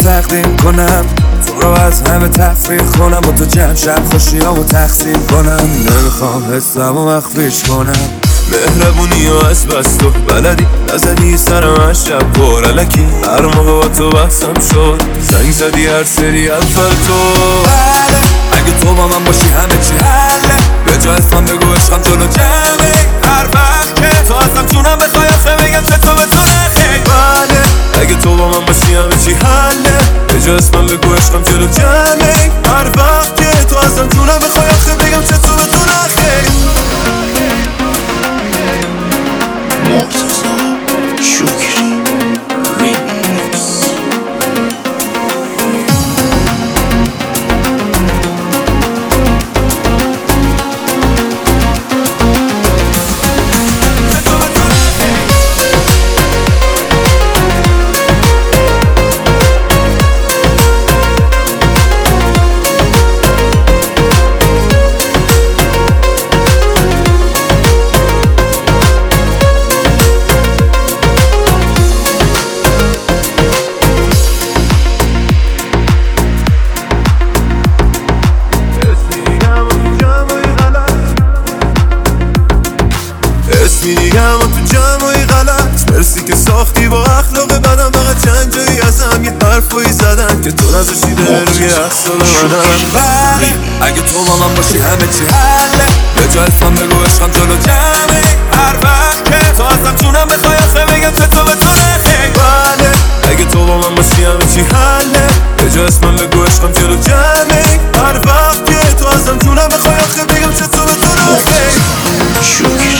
تقدیم کنم، تو رو از همه تفریح کنم و تو جمع شب خوشیامو تقسیم کنم. نمیخوام حسمو مخفیش کنم، مهربونی و از بس تو بلدی نزدی سر من شب پر علکی. هر موقع با تو بحثم شد زنگ زدی هر سری اول تو. بله اگه تو با من باشی همه چی حله، به جا از من بگو عشقم جلو جمعه. هر وقت که تو ازم جونم بخوای آخه بگم چه تو به تو نخیر. بله اگه تو با من باشی همه چی حله، به جا از من بگو عشقم جلو جمعه. هر وقت که تو ازم جونم بخوای آخه بگم چه تو به تو نخیر. مرتضی شکری ریمیکس. میگم تو جمعی غلط، مرسی که ساختی با اخلاق بدم. فقط چند جایی ازم یه حرفایی زدن که تو نذاشتی در روی اعصاب منم. بله اگه تو با من باشی همه چی حله، به جا از من بگو عشقم جلو جمعه. هر وقت که تو ازم جونم بخوای آخه بگم چه تو به تو نخیر. بله اگه تو با من باشی همه چی حله، به جا از من بگو عشقم جلو جمعه. هر وقت که تو ازم جونم بخوای آخه بگم چه تو به تو نخیر. شکری